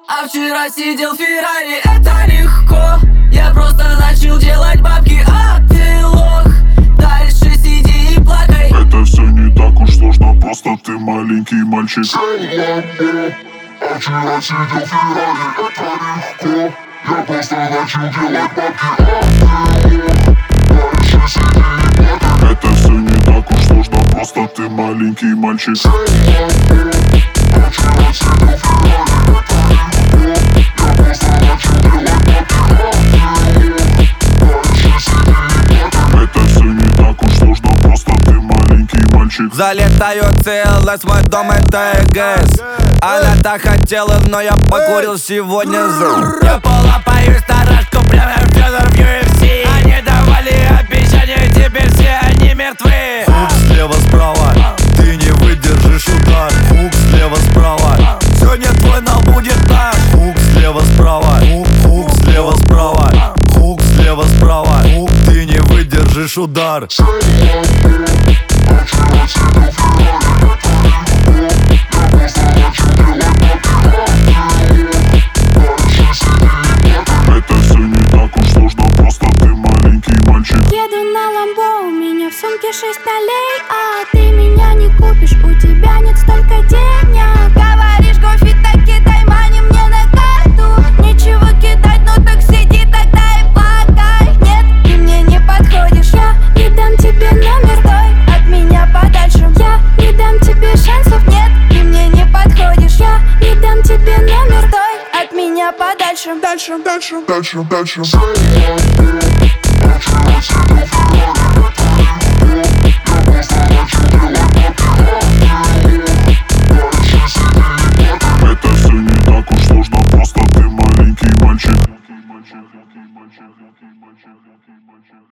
А вчера сидел в Феррари, это легко. Я просто начал делать бабки, а ты лох. Дальше сиди и плакай. Это все не так уж сложно, просто ты маленький мальчик. А вчера сидел в Феррари, это легко. Я просто начал делать бабки, а ты лох. Дальше сиди и плакай. Это все не так уж сложно, просто ты маленький мальчик. А вчера сидел в Феррари, это легко. Я просто начал делать бабки, а ты лох. Дальше сиди и плакай. Это все не так уж сложно, просто ты маленький мальчик. Залетаю целый, свой дом это эгс. Она так хотела, но я покурил сегодня. Я полапаю старашку, прямо Федор в UFC. Они давали обещания, теперь все они мертвы. Хук слева справа, ты не выдержишь удар. Хук слева справа, сегодня твой, но будет наш. Хук слева справа, хук слева справа, хук слева справа, хук, ты не выдержишь удар. А вчера сидел в Феррари, это легко. Я просто начал делать бабки, а ты лох. Дальше сиди и плакай. Это все не так уж сложно, просто ты маленький мальчик. Еду на ламбо, у меня в сумке 6 налей. А ты меня не купишь, у тебя нет столько денег. Говоришь, гофи, так кидай мани мне на карту. Нечего кидать, ну так сиди тогда и плакай. Нет, ты мне не подходишь. Я не дам тебе номер, стой от меня подальше. Я не дам тебе шансов, нет, ты мне не подходишь. Я не дам тебе номер, стой от меня подальше. Дальше, дальше. Дальше. А вчера сидел в Феррари, это легко. Я просто начал делать бабки, а ты лох. Дальше сиди и плакай. Это все не так уж сложно, просто ты маленький мальчик.